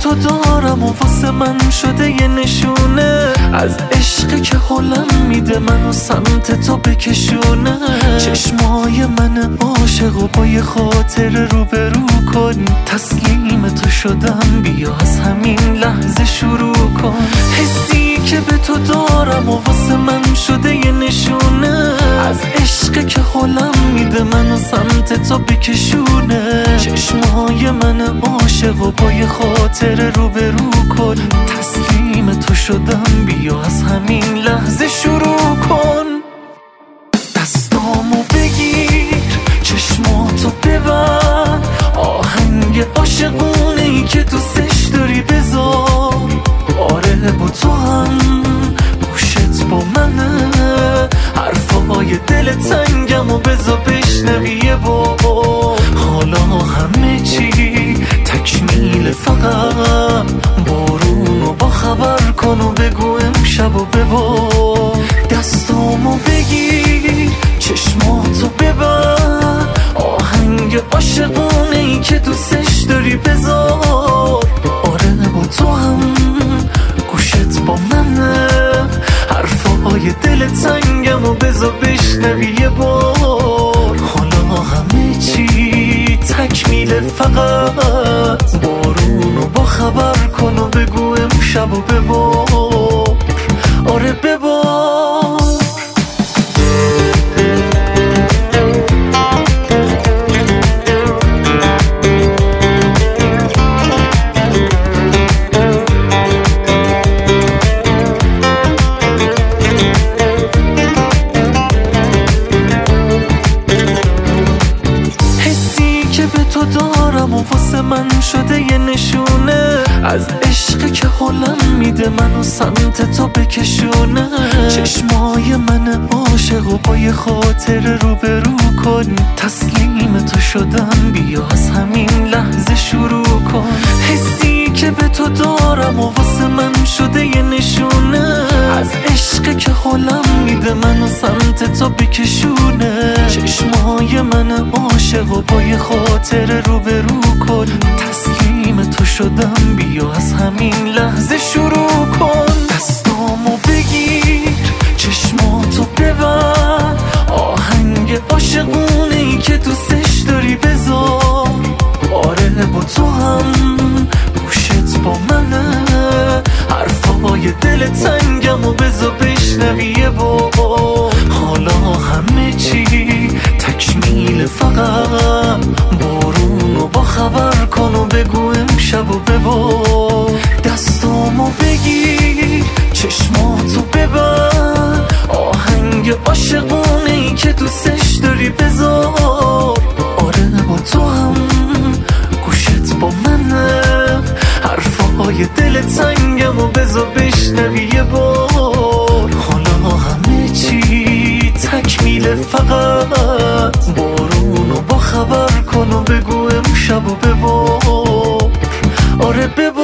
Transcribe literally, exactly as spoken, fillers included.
تو دارم و واسه من شده یه نشونه از عشق که حلم میده منو سمت تو بکشونه. چشمای من عاشق و با یه خاطر روبرو کن، تسلیم تو شدم بیا از همین لحظه شروع کن. حسی که به تو دارم و واسه من شده یه نشونه از عشق که حلم میده منو سمت تو بکشونه. چشمای من عاشق و با یه خاطر روبرو کن، تسلیم تو شدم بیا از همین لحظه شروع کن. دستامو بگیر چشماتو ببر، آهنگ عاشقونه ای که دوستش داری بذار. آره با تو هم گوشت با منه، حرفای دل تنگم و بذار بشنوی یه بار. حالا همه چی تکمیل، فقط بارونو با خبر کن و بگو امشب و ببار. دستامو بگیر چشماتو ببر، آهنگ عاشقونه ای که دوستش داری بذار. آره با تو هم گوشت با منه، حرفای دل تنگم و بذار بشنوی یه بار. حالا همه چی تکمیل، فقط بارونو با خبر کن و بگو امشب و ببار. آره ببار. دارم و واسه من شده یه نشونه از عشق که حلم میده منو سمت تو بکشونه. چشمای من عاشق و با یه خاطر روبرو کن، تسلیم تو شدم بیا از همین لحظه شروع کن. حسی که به تو دارم و واسه من شده یه نشونه از عشق که حلم میده منو سمت تو بکشونه. چشمای من عاشق و با یه خاطر روبرو کن، تسلیم تو شدم بیا از همین لحظه شروع کن. دستامو بگیر چشماتو ببر، آهنگ عاشقونه ای که دوستش داری بذار. آره با تو هم گوشت با منه، حرفای دل تنگم و بذار بشنوی یه بار. حالا همه چی تکمیل، فقط بارونو با خبر کن و بگو امشب و ببار. دستامو بگیر چشماتو ببر، آهنگ عاشقونه ای که دوستش داری بذار. آره با تو هم گوشت با منه، حرفای دل تنگم و بذار بشنوی یه بار. حالا همه چی تکمیل، فقط بارونو با خبر کن و بگو امشب و ببار. آره ببار.